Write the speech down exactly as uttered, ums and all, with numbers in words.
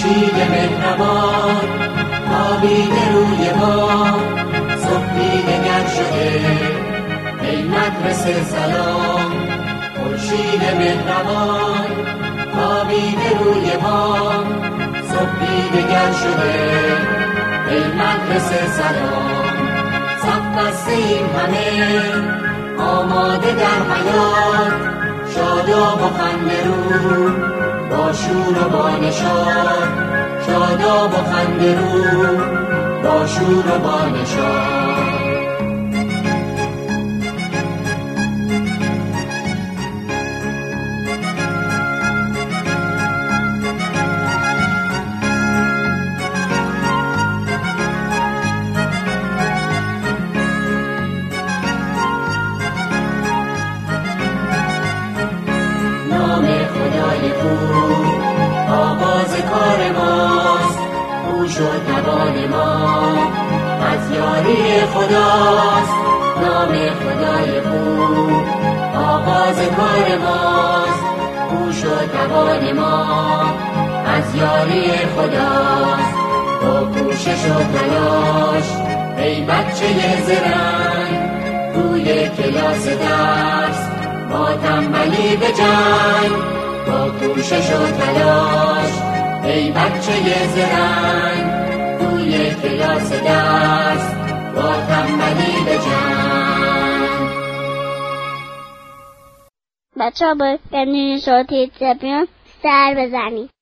خورشید مهربان تابیده روی ما، صبحی دگر شده ای مدرسه سلام. خورشید مهربان تابیده روی ما، صبحی دگر شده ای مدرسه سلام. صف بسته ایم همه آماده در حیات، شاداب و خنده رو با شور و با نشاط. شاداب و خنده رو با شور و با نشاط. آغاز کار ماست، او شد توان ما، از یاری خداست نام خدای خوب. آغاز کار ماست، او شد توان ما، از یاری خداست. با کوشش و تلاش ای بچه زرنگ، روی کلاس درس با تنبلی به جنگ. با کوشش و تلاش ای بچه زرنگ، روی کلاس درس با تنبلی به جنگ. بچه ها باید کنین صوتی زبیان سر بزنید.